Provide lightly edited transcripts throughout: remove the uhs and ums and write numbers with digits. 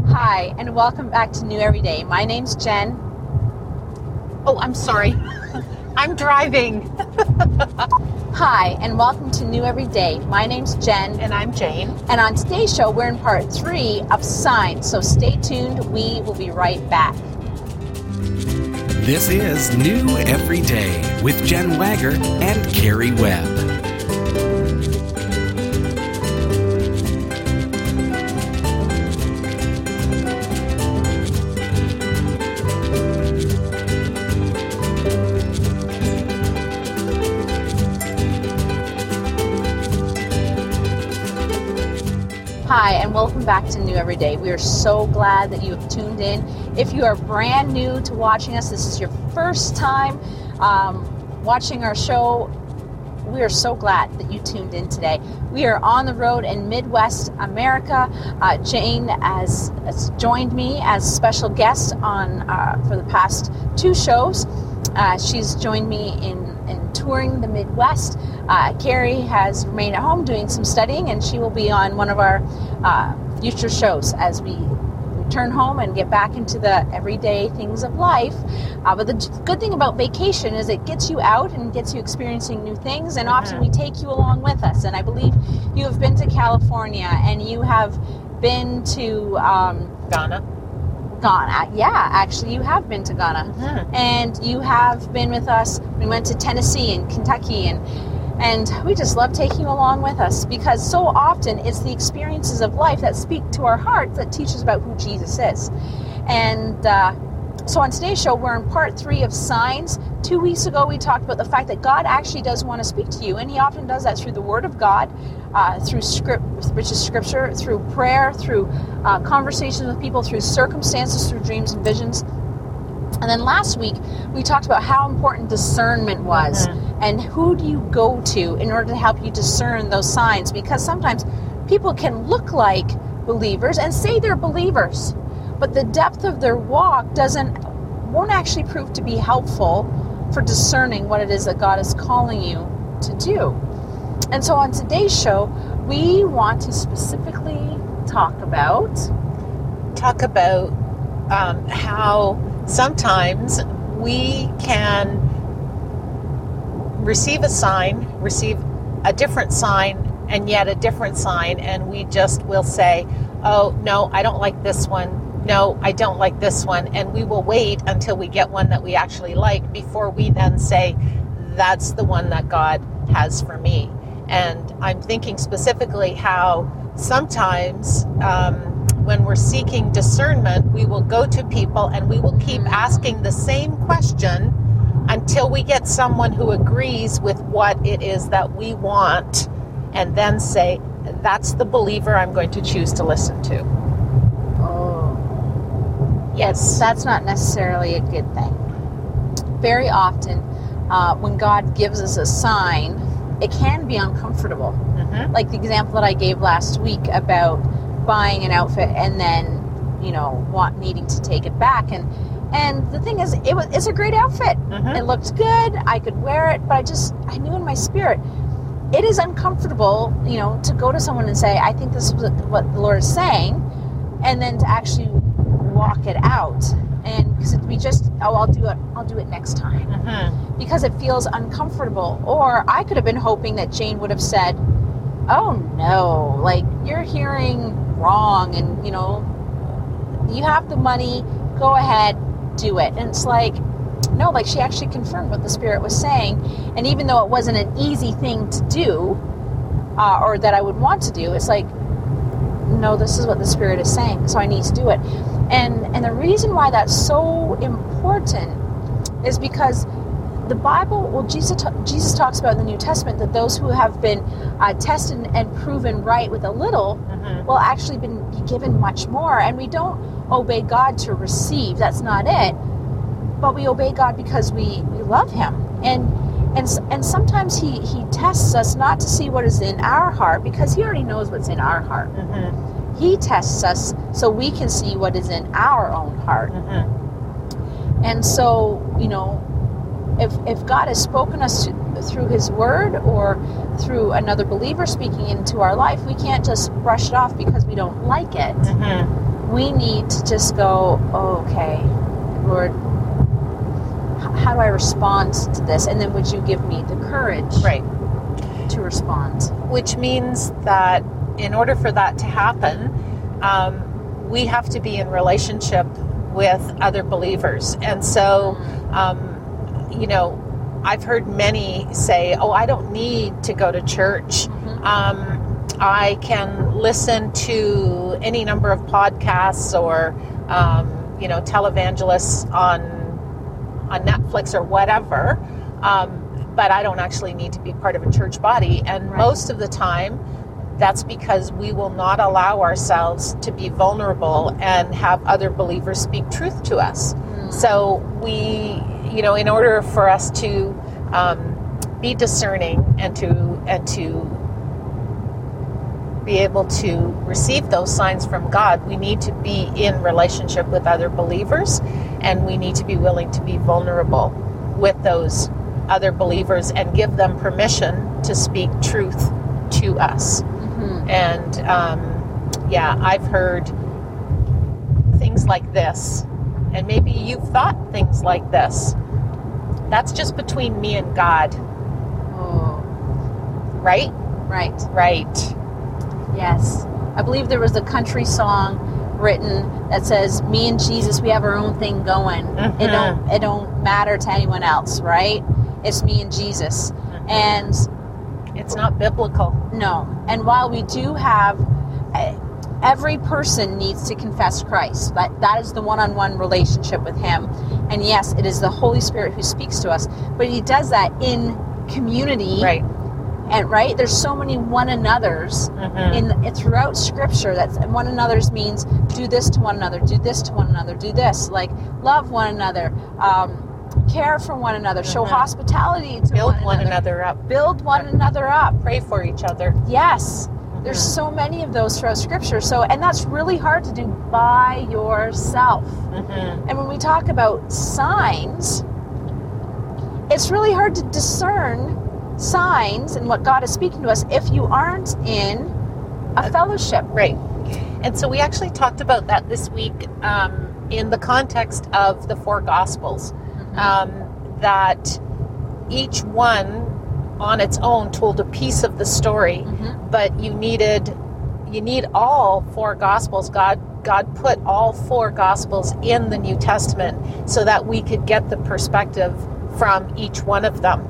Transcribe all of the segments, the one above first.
Hi, and welcome back to New Every Day. My name's Jen. Oh, I'm sorry. I'm driving. Hi, and welcome to New Every Day. My name's Jen. And I'm Jane. And on today's show, we're in part 3 of Signs. So stay tuned. We will be right back. This is New Every Day with Jen Wagger and Carrie Webb. Hi, and welcome back to New Every Day. We are so glad that you have tuned in. If you are brand new to watching us, this is your first time watching our show, we are so glad that you tuned in today. We are on the road in Midwest America. Jane has joined me as a special guest on for the past 2 shows. She's joined me in touring the Midwest. Carrie has remained at home doing some studying, and she will be on one of our future shows as we return home and get back into the everyday things of life. But the good thing about vacation is it gets you out and gets you experiencing new things, and often we take you along with us. And I believe you have been to California, and you have been to Ghana. Yeah, actually you have been to Ghana. And you have been with us. We went to Tennessee and Kentucky, and we just love taking you along with us, because so often it's the experiences of life that speak to our hearts that teach us about who Jesus is. And so on today's show, we're in part 3 of Signs. 2 weeks ago, we talked about the fact that God actually does want to speak to you, and he often does that through the Word of God, through which is Scripture, through prayer, through conversations with people, through circumstances, through dreams and visions. And then last week, we talked about how important discernment was, and who do you go to in order to help you discern those signs, because sometimes people can look like believers and say they're believers, but the depth of their walk won't actually prove to be helpful for discerning what it is that God is calling you to do. And so on today's show, we want to specifically talk about How sometimes we can receive a different sign, and yet a different sign, and we just will say, oh, no, I don't like this one. No, I don't like this one. And we will wait until we get one that we actually like before we then say, that's the one that God has for me. And I'm thinking specifically how sometimes when we're seeking discernment, we will go to people and we will keep asking the same question until we get someone who agrees with what it is that we want, and then say, that's the believer I'm going to choose to listen to. Yes, that's not necessarily a good thing. Very often, when God gives us a sign, it can be uncomfortable. Like the example that I gave last week about buying an outfit and then, needing to take it back. And the thing is, it's a great outfit. It looked good. I could wear it, but I knew in my spirit, it is uncomfortable, to go to someone and say, I think this is what the Lord is saying, and then to actually walk it out. And because it'd be just, I'll do it next time. Because it feels uncomfortable. Or I could have been hoping that Jane would have said, oh no, like, you're hearing wrong, and you have the money, go ahead, do it. And it's like, no, like, she actually confirmed what the Spirit was saying. And even though it wasn't an easy thing to do, or that I would want to do, it's like, no, this is what the Spirit is saying, so I need to do it. And the reason why that's so important is because the Bible, Jesus talks about in the New Testament that those who have been tested and proven right with a little will actually be given much more. And we don't obey God to receive. That's not it. But we obey God because we love him. And sometimes he tests us not to see what is in our heart, because he already knows what's in our heart. He tests us so we can see what is in our own heart. And so, if God has spoken us through his word or through another believer speaking into our life, we can't just brush it off because we don't like it. we need to just go, oh, okay, Lord, how do I respond to this? And then would you give me the courage to respond? Which means that in order for that to happen, we have to be in relationship with other believers. And so, I've heard many say, oh, I don't need to go to church. I can listen to any number of podcasts or, televangelists on Netflix or whatever, but I don't actually need to be part of a church body. And most of the time, that's because we will not allow ourselves to be vulnerable and have other believers speak truth to us. So we, in order for us to be discerning and to be able to receive those signs from God, we need to be in relationship with other believers, and we need to be willing to be vulnerable with those other believers and give them permission to speak truth to us. And I've heard things like this, and maybe you've thought things like this. That's just between me and God. Oh. Right? Right. Yes. I believe there was a country song written that says, me and Jesus, we have our own thing going. It don't matter to anyone else, right? It's me and Jesus. And it's not biblical. No. And while we do have, every person needs to confess Christ. That is the one-on-one relationship with him. And yes, it is the Holy Spirit who speaks to us. But he does that in community. Right. And there's so many one another's throughout Scripture. That's one another's means do this to one another, do this to one another, do this. Like love one another, care for one another, show hospitality to build one another up, build one another up, pray for each other. Yes, there's so many of those throughout Scripture. So, and that's really hard to do by yourself. And when we talk about signs, it's really hard to discern signs and what God is speaking to us if you aren't in a fellowship. Right. And so we actually talked about that this week in the context of the 4 Gospels, that each one on its own told a piece of the story, but you need all 4 Gospels. God put all 4 Gospels in the New Testament so that we could get the perspective from each one of them.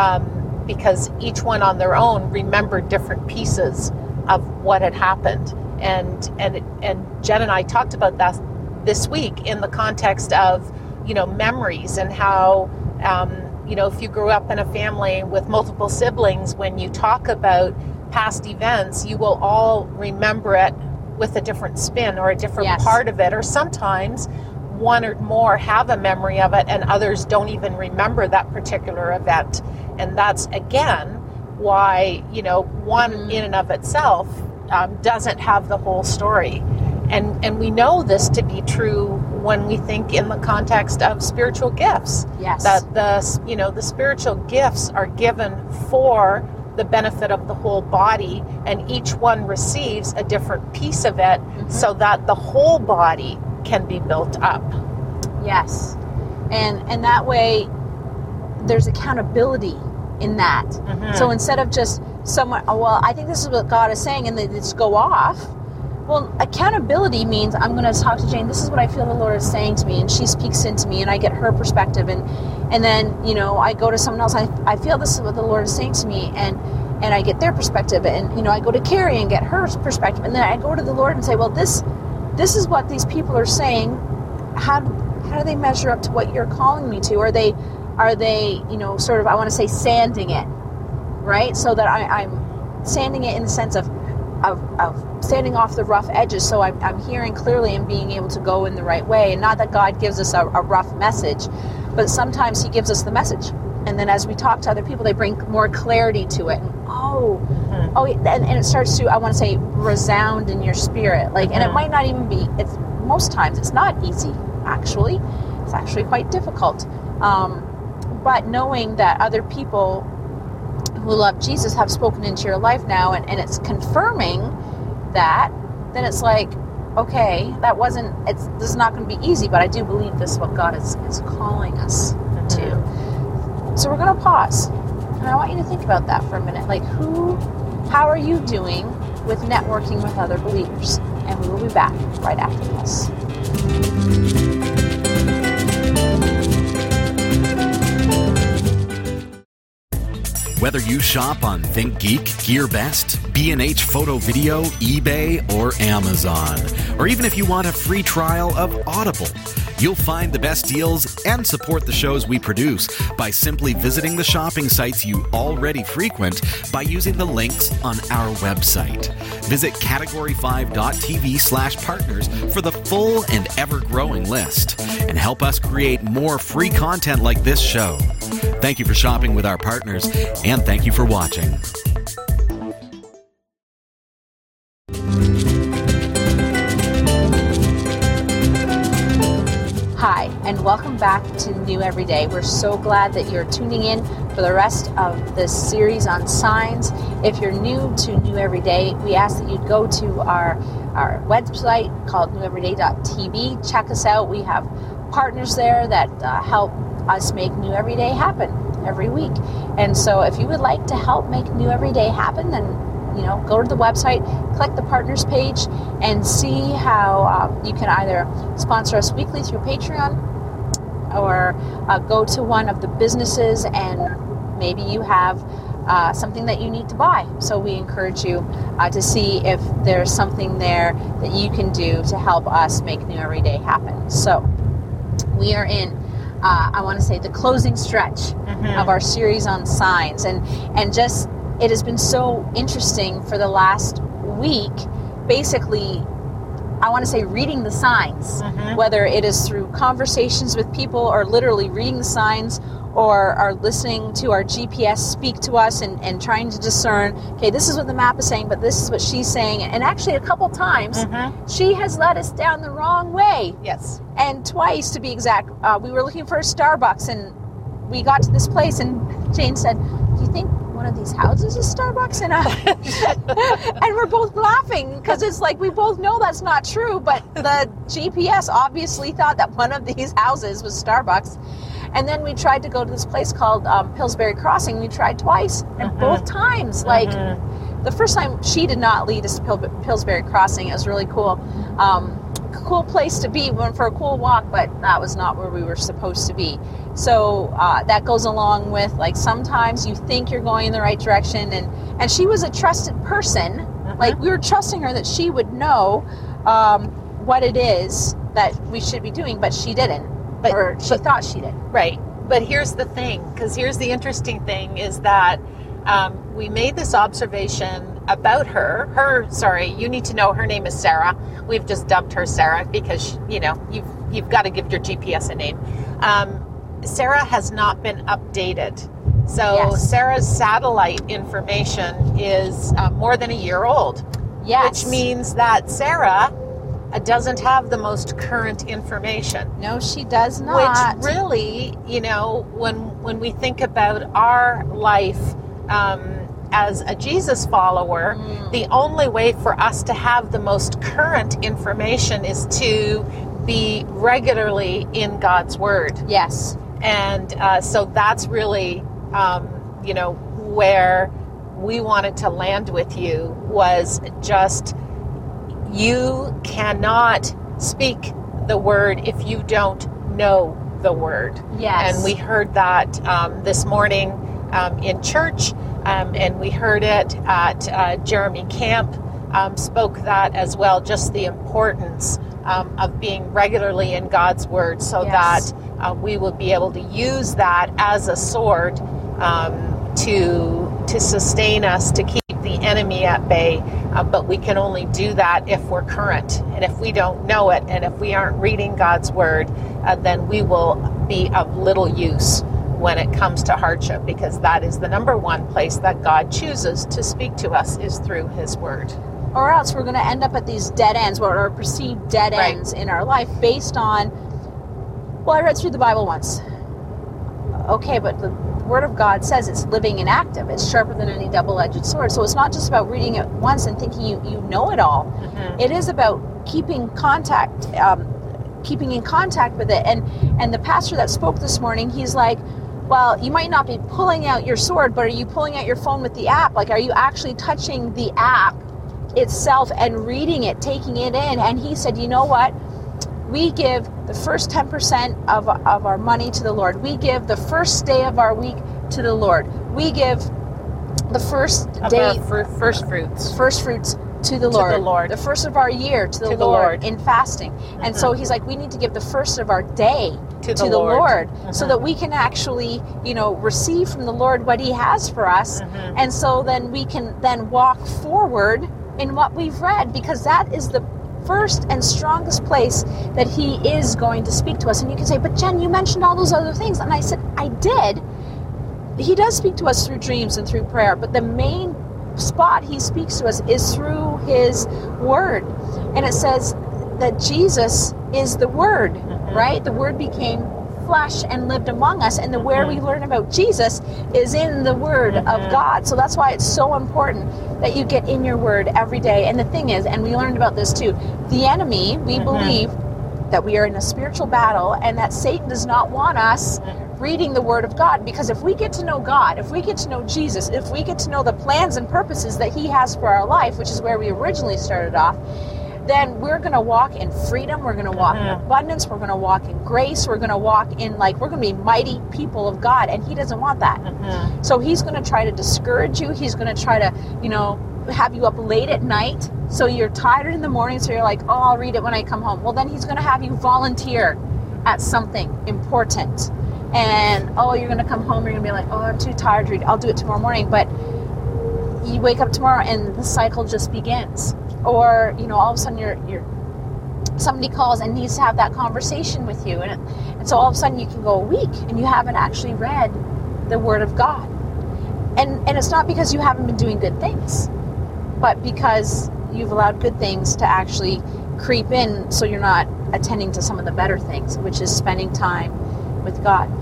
Because each one on their own remembered different pieces of what had happened. And Jen and I talked about that this week in the context of, memories and how, if you grew up in a family with multiple siblings, when you talk about past events, you will all remember it with a different spin or a different part of it. Or sometimes one or more have a memory of it and others don't even remember that particular event. And that's, again, why, one in and of itself doesn't have the whole story. And we know this to be true when we think in the context of spiritual gifts. Yes. That the spiritual gifts are given for the benefit of the whole body, and each one receives a different piece of it so that the whole body can be built up. Yes. And that way there's accountability in that. So instead of just someone, I think this is what God is saying, and they just go off. Well, accountability means I'm going to talk to Jane. This is what I feel the Lord is saying to me, and she speaks into me, and I get her perspective, and then I go to someone else. I feel this is what the Lord is saying to me, and I get their perspective, and I go to Carrie and get her perspective, and then I go to the Lord and say, well, this is what these people are saying. How do they measure up to what you're calling me to? Are they sort of, I want to say, sanding it, right? So that I'm sanding it in the sense of sanding off the rough edges, so I'm hearing clearly and being able to go in the right way. And not that God gives us a rough message, but sometimes he gives us the message. And then as we talk to other people, they bring more clarity to it. And it starts to, I want to say, resound in your spirit. And it might not even be, most times it's not easy, actually. It's actually quite difficult. But knowing that other people who love Jesus have spoken into your life now, and it's confirming that, then it's like, okay, this is not going to be easy, but I do believe this is what God is calling us to. So we're going to pause. And I want you to think about that for a minute. Like, how are you doing with networking with other believers? And we will be back right after this. Whether you shop on ThinkGeek, GearBest, B&H Photo Video, eBay, or Amazon, or even if you want a free trial of Audible, you'll find the best deals and support the shows we produce by simply visiting the shopping sites you already frequent by using the links on our website. Visit category5.tv/partners for the full and ever-growing list and help us create more free content like this show. Thank you for shopping with our partners, and thank you for watching. Hi, and welcome back to New Everyday. We're so glad that you're tuning in for the rest of this series on signs. If you're new to New Everyday, we ask that you go to our website called neweveryday.tv. Check us out. We have partners there that help us make New Everyday happen every week. And so if you would like to help make New Everyday happen, then go to the website, click the partners page, and see how you can either sponsor us weekly through Patreon or go to one of the businesses and maybe you have something that you need to buy. So we encourage you to see if there's something there that you can do to help us make New Everyday happen. So we are in I want to say the closing stretch of our series on signs, and just it has been so interesting for the last week, basically I want to say reading the signs, whether it is through conversations with people or literally reading the signs or are listening to our GPS speak to us and trying to discern, okay, this is what the map is saying, but this is what she's saying. And actually a couple times, she has led us down the wrong way. Yes. And twice, to be exact. We were looking for a Starbucks, and we got to this place, and Jane said, do you think one of these houses is Starbucks? And and we're both laughing because it's like we both know that's not true, but the GPS obviously thought that one of these houses was Starbucks. And then we tried to go to this place called Pillsbury Crossing. We tried twice, and both times, the first time she did not lead us to Pillsbury Crossing. It was really cool. Cool place to be. We went for a cool walk, but that was not where we were supposed to be. So that goes along with, like, sometimes you think you're going in the right direction, and she was a trusted person. Like, we were trusting her that she would know what it is that we should be doing, but she didn't. Or she thought she did. Right. But here's the thing, because here's the interesting thing, is that we made this observation about her. You need to know her name is Sarah. We've just dubbed her Sarah because, you've got to give your GPS a name. Sarah has not been updated. So yes. Sarah's satellite information is more than a year old. Yes. Which means that Sarah doesn't have the most current information. No, she does not. Which really, when we think about our life as a Jesus follower, the only way for us to have the most current information is to be regularly in God's Word. Yes. And so that's really, where we wanted to land with you, was just, you cannot speak the Word if you don't know the Word. Yes. And we heard that this morning in church, and we heard it at Jeremy Camp spoke that as well, just the importance of being regularly in God's Word, so yes. that we will be able to use that as a sword to sustain us, to keep the enemy at bay. But we can only do that if we're current. And if we don't know it, and if we aren't reading God's Word, then we will be of little use when it comes to hardship, because that is the number one place that God chooses to speak to us, is through His Word. Or else we're going to end up at these dead ends, or perceived dead ends in our life based on, well, I read through the Bible once. Okay, but Word of God says it's living and active. It's sharper than any double-edged sword. So it's not just about reading it once and thinking you know it all. It is about keeping in contact with it. And the pastor that spoke this morning, he's like, well, you might not be pulling out your sword, but are you pulling out your phone with the app? Like, are you actually touching the app itself and reading it, taking it in? And he said, you know what? We give the first 10% of our money to the Lord. We give the first day of our week to the Lord. We give the first day, first fruits to the Lord. The first of our year to the Lord in fasting. And so he's like, we need to give the first of our day to the Lord, so that we can actually, receive from the Lord what he has for us. And so then we can then walk forward in what we've read, because that is the first and strongest place that he is going to speak to us. And you can say, but Jen, you mentioned all those other things. And I said, I did. He does speak to us through dreams and through prayer, but the main spot he speaks to us is through his word. And it says that Jesus is the word, right? The word became flesh and lived among us, and where we learn about Jesus is in the word of God. So that's why it's so important that you get in your word every day. And the thing is, and we learned about this too, the enemy, we believe that we are in a spiritual battle and that Satan does not want us reading the word of God, because if we get to know God, if we get to know Jesus, if we get to know the plans and purposes that he has for our life, which is where we originally started off, then we're going to walk in freedom, we're going to walk in abundance, we're going to walk in grace, we're going to walk in, we're going to be mighty people of God, and he doesn't want that. So he's going to try to discourage you, he's going to try to, have you up late at night, so you're tired in the morning, so you're like, I'll read it when I come home. Well, then he's going to have you volunteer at something important, and you're going to come home, you're going to be like, I'm too tired to read, I'll do it tomorrow morning. But you wake up tomorrow and the cycle just begins. Or, all of a sudden somebody calls and needs to have that conversation with you. And so all of a sudden you can go a week and you haven't actually read the Word of God. And it's not because you haven't been doing good things, but because you've allowed good things to actually creep in, so you're not attending to some of the better things, which is spending time with God.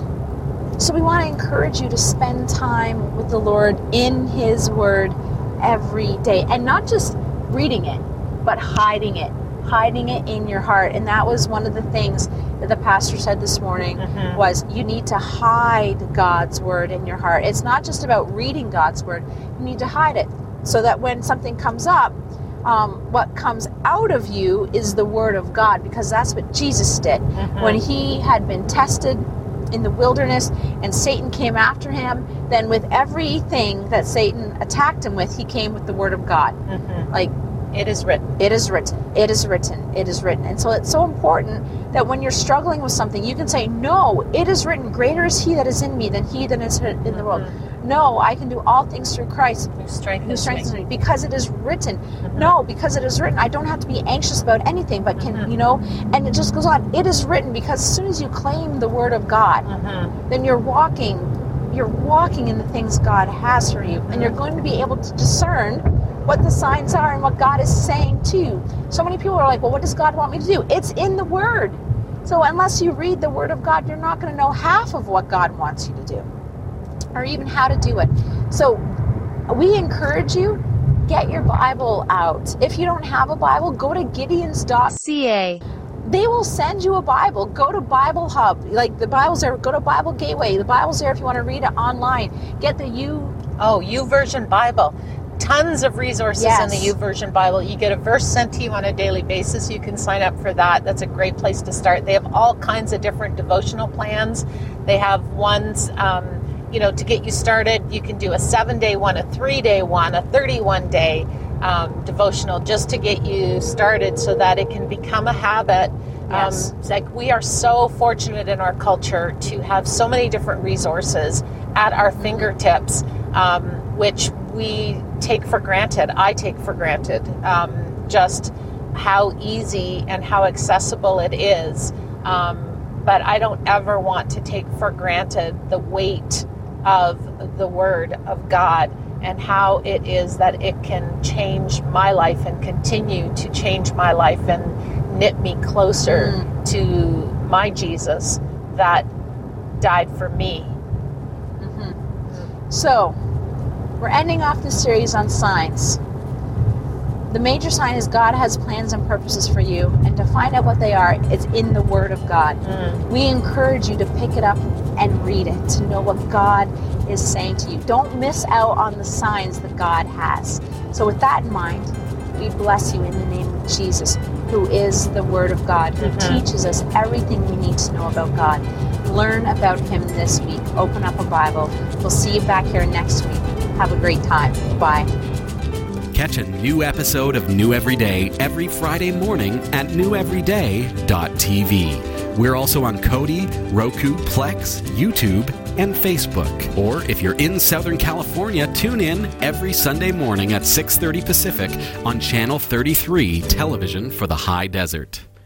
So we want to encourage you to spend time with the Lord in his word every day, and not just reading it, but hiding it in your heart. And that was one of the things that the pastor said this morning, was you need to hide God's word in your heart. It's not just about reading God's word, you need to hide it, so that when something comes up, what comes out of you is the word of God, because that's what Jesus did. When he had been tested in the wilderness and Satan came after him, then with everything that Satan attacked him with, he came with the word of God. It is written. It is written. It is written. It is written. And so it's so important that when you're struggling with something, you can say, no, it is written, greater is he that is in me than he that is in the world. No, I can do all things through Christ who strengthens me, because it is written. No, because it is written, I don't have to be anxious about anything, but can, and it just goes on. It is written, because as soon as you claim the word of God, then you're walking in the things God has for you, and you're going to be able to discern what the signs are and what God is saying to you. So many people are like, well, what does God want me to do? It's in the word. So unless you read the word of God, you're not going to know half of what God wants you to do, or even how to do it. So we encourage you, get your Bible out. If you don't have a Bible, go to Gideons.ca. They will send you a Bible. Go to Bible Hub. The Bible's there. Go to Bible Gateway. The Bible's there if you want to read it online. Get the YouVersion Bible. Tons of resources in the YouVersion Bible. You get a verse sent to you on a daily basis. You can sign up for that. That's a great place to start. They have all kinds of different devotional plans. They have ones, to get you started. You can do a 7-day one, a 3-day one, a 31-day devotional, just to get you started so that it can become a habit. We are so fortunate in our culture to have so many different resources at our fingertips, which we take for granted. I take for granted just how easy and how accessible it is. But I don't ever want to take for granted the weight of the Word of God and how it is that it can change my life and continue to change my life and knit me closer to my Jesus that died for me. So, we're ending off this series on signs. The major sign is God has plans and purposes for you, and to find out what they are, it's in the Word of God. We encourage you to pick it up and read it, to know what God is saying to you. Don't miss out on the signs that God has. So with that in mind, we bless you in the name of Jesus, who is the Word of God, who teaches us everything we need to know about God. Learn about Him this week. Open up a Bible. We'll see you back here next week. Have a great time. Bye. Catch a new episode of New Every Day every Friday morning at neweveryday.tv. We're also on Kodi, Roku, Plex, YouTube, and Facebook. Or if you're in Southern California, tune in every Sunday morning at 6:30 Pacific on Channel 33 television for the High Desert.